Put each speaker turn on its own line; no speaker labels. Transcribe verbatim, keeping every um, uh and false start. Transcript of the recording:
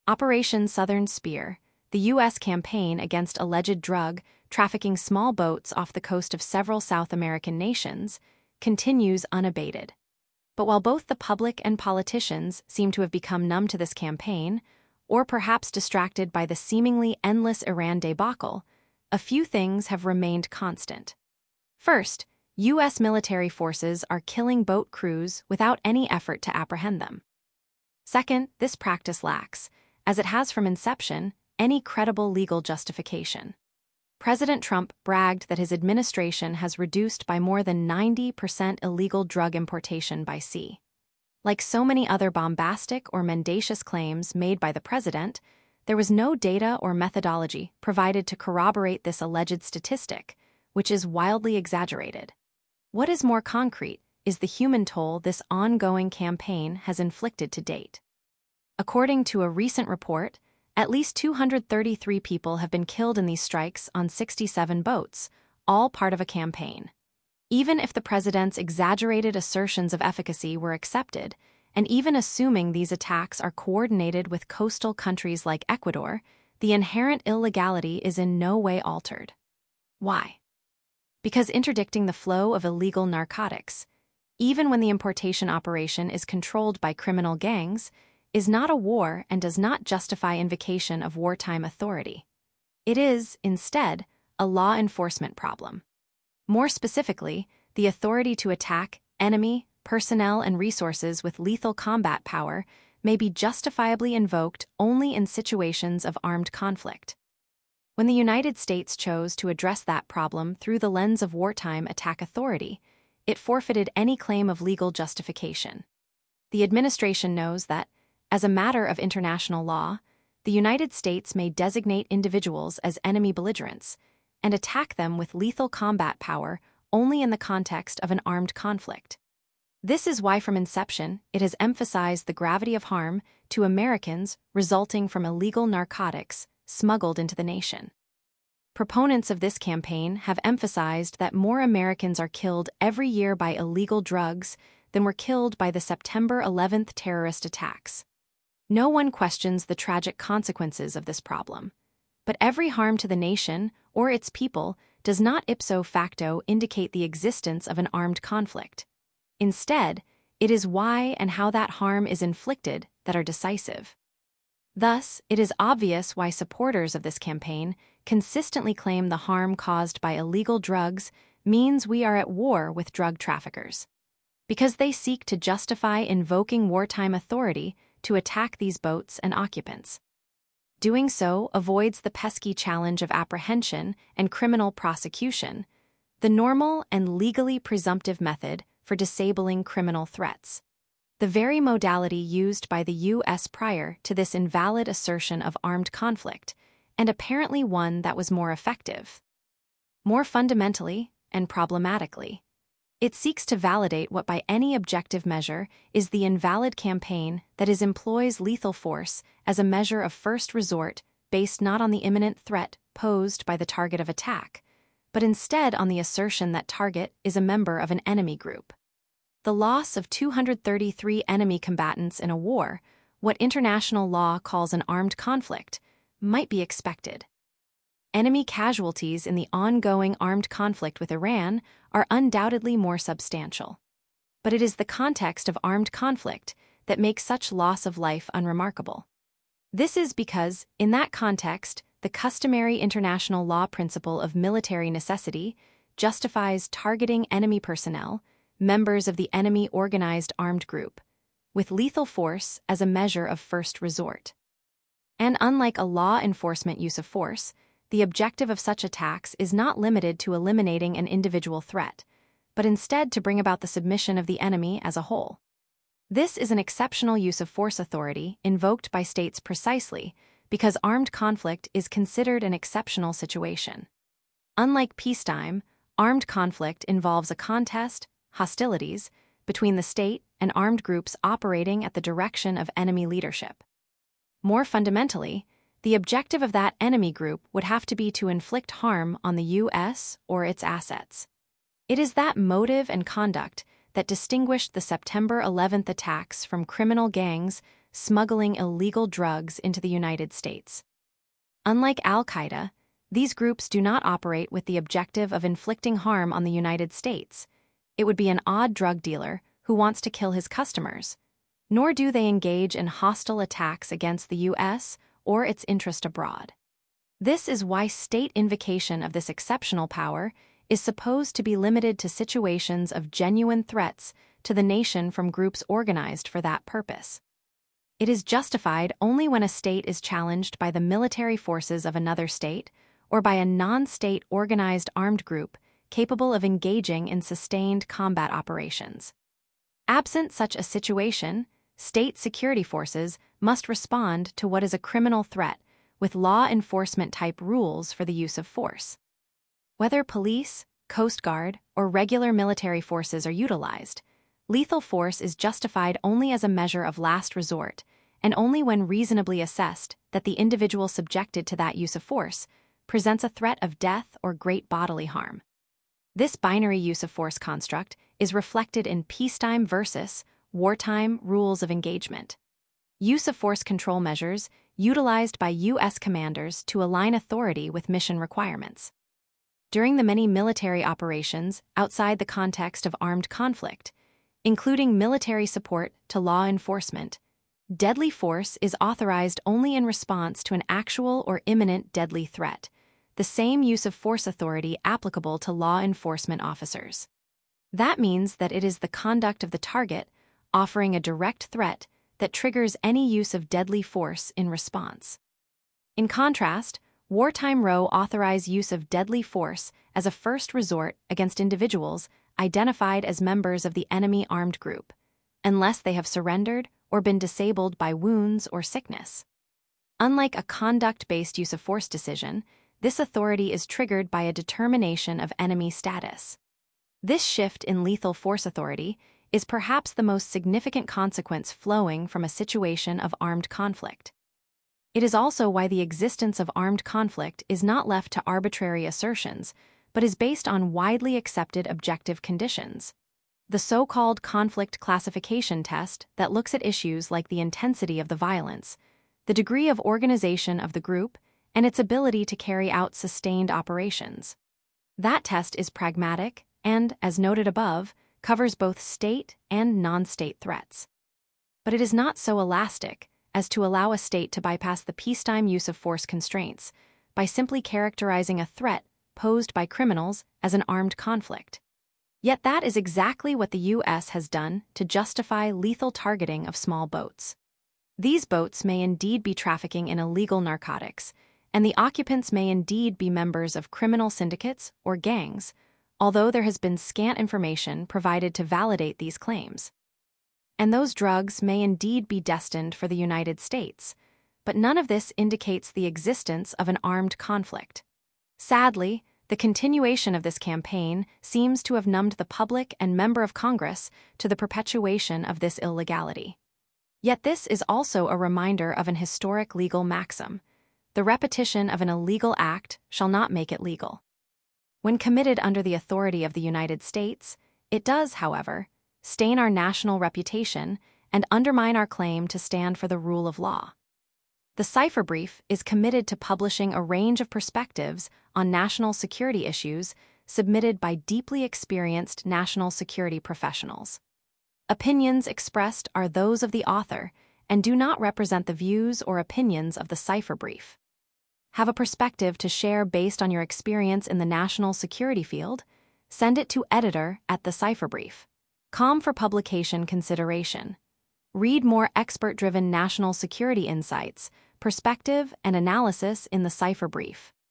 Operation Southern Spear, the U S campaign against alleged drug trafficking small boats off the coast of several South American nations, continues unabated. But while both the public and politicians seem to have become numb to this campaign, or perhaps distracted by the seemingly endless Iran debacle, a few things have remained constant. First, U S military forces are killing boat crews without any effort to apprehend them. Second, this practice lacks, as it has from inception, any credible legal justification. President Trump bragged that his administration has reduced by more than ninety percent illegal drug importation by sea. Like so many other bombastic or mendacious claims made by the president, there was no data or methodology provided to corroborate this alleged statistic, which is wildly exaggerated. What is more concrete is the human toll this ongoing campaign has inflicted to date. According to a recent report, at least two hundred thirty-three people have been killed in these strikes on sixty-seven boats, all part of a campaign. Even if the president's exaggerated assertions of efficacy were accepted, and even assuming these attacks are coordinated with coastal countries like Ecuador, the inherent illegality is in no way altered. Why? Because interdicting the flow of illegal narcotics, even when the importation operation is controlled by criminal gangs, is not a war and does not justify invocation of wartime authority. It is, instead, a law enforcement problem. More specifically, the authority to attack enemy, personnel, and resources with lethal combat power may be justifiably invoked only in situations of armed conflict. When the United States chose to address that problem through the lens of wartime attack authority, it forfeited any claim of legal justification. The administration knows that, as a matter of international law, the United States may designate individuals as enemy belligerents and attack them with lethal combat power only in the context of an armed conflict. This is why from inception it has emphasized the gravity of harm to Americans resulting from illegal narcotics smuggled into the nation. Proponents of this campaign have emphasized that more Americans are killed every year by illegal drugs than were killed by the September eleventh terrorist attacks. No one questions the tragic consequences of this problem, but every harm to the nation or its people does not ipso facto indicate the existence of an armed conflict. Instead, it is why and how that harm is inflicted that are decisive. Thus, it is obvious why supporters of this campaign consistently claim the harm caused by illegal drugs means we are at war with drug traffickers, because they seek to justify invoking wartime authority to attack these boats and occupants. Doing so avoids the pesky challenge of apprehension and criminal prosecution, the normal and legally presumptive method for disabling criminal threats. The very modality used by the U S prior to this invalid assertion of armed conflict, and apparently one that was more effective. More fundamentally and problematically, it seeks to validate what by any objective measure is the invalid campaign that is employs lethal force as a measure of first resort based not on the imminent threat posed by the target of attack, but instead on the assertion that target is a member of an enemy group. The loss of two hundred thirty-three enemy combatants in a war, what international law calls an armed conflict, might be expected. Enemy casualties in the ongoing armed conflict with Iran are undoubtedly more substantial. But it is the context of armed conflict that makes such loss of life unremarkable. This is because, in that context, the customary international law principle of military necessity justifies targeting enemy personnel, members of the enemy organized armed group, with lethal force as a measure of first resort. And unlike a law enforcement use of force, the objective of such attacks is not limited to eliminating an individual threat, but instead to bring about the submission of the enemy as a whole. This is an exceptional use of force authority invoked by states precisely because armed conflict is considered an exceptional situation. Unlike peacetime, armed conflict involves a contest, hostilities, between the state and armed groups operating at the direction of enemy leadership. More fundamentally, the objective of that enemy group would have to be to inflict harm on the U S or its assets. It is that motive and conduct that distinguished the September eleventh attacks from criminal gangs smuggling illegal drugs into the United States. Unlike Al-Qaeda, these groups do not operate with the objective of inflicting harm on the United States. It would be an odd drug dealer who wants to kill his customers. Nor do they engage in hostile attacks against the U S or its interest abroad. This is why state invocation of this exceptional power is supposed to be limited to situations of genuine threats to the nation from groups organized for that purpose. It is justified only when a state is challenged by the military forces of another state or by a non-state organized armed group capable of engaging in sustained combat operations. Absent such a situation, state security forces must respond to what is a criminal threat with law enforcement-type rules for the use of force. Whether police, Coast Guard, or regular military forces are utilized, lethal force is justified only as a measure of last resort and only when reasonably assessed that the individual subjected to that use of force presents a threat of death or great bodily harm. This binary use of force construct is reflected in peacetime versus wartime rules of engagement. Use of force control measures utilized by U S commanders to align authority with mission requirements. During the many military operations outside the context of armed conflict, including military support to law enforcement, deadly force is authorized only in response to an actual or imminent deadly threat, the same use of force authority applicable to law enforcement officers. That means that it is the conduct of the target offering a direct threat that triggers any use of deadly force in response. In contrast, wartime row authorize use of deadly force as a first resort against individuals identified as members of the enemy armed group, unless they have surrendered or been disabled by wounds or sickness. Unlike a conduct-based use of force decision, this authority is triggered by a determination of enemy status. This shift in lethal force authority is perhaps the most significant consequence flowing from a situation of armed conflict. It is also why the existence of armed conflict is not left to arbitrary assertions, but is based on widely accepted objective conditions. The so-called conflict classification test that looks at issues like the intensity of the violence, the degree of organization of the group, and its ability to carry out sustained operations. That test is pragmatic and, as noted above, covers both state and non-state threats. But it is not so elastic as to allow a state to bypass the peacetime use of force constraints by simply characterizing a threat posed by criminals as an armed conflict. Yet that is exactly what the U S has done to justify lethal targeting of small boats. These boats may indeed be trafficking in illegal narcotics, and the occupants may indeed be members of criminal syndicates or gangs, although there has been scant information provided to validate these claims. And those drugs may indeed be destined for the United States, but none of this indicates the existence of an armed conflict. Sadly, the continuation of this campaign seems to have numbed the public and member of Congress to the perpetuation of this illegality. Yet this is also a reminder of an historic legal maxim: the repetition of an illegal act shall not make it legal. When committed under the authority of the United States, it does, however, stain our national reputation and undermine our claim to stand for the rule of law. The Cipher Brief is committed to publishing a range of perspectives on national security issues submitted by deeply experienced national security professionals. Opinions expressed are those of the author and do not represent the views or opinions of the Cipher Brief. Have a perspective to share based on your experience in the national security field? Send it to editor at the Cipher Brief dot com for publication consideration. Read more expert-driven national security insights, perspective, and analysis in the Cipher Brief.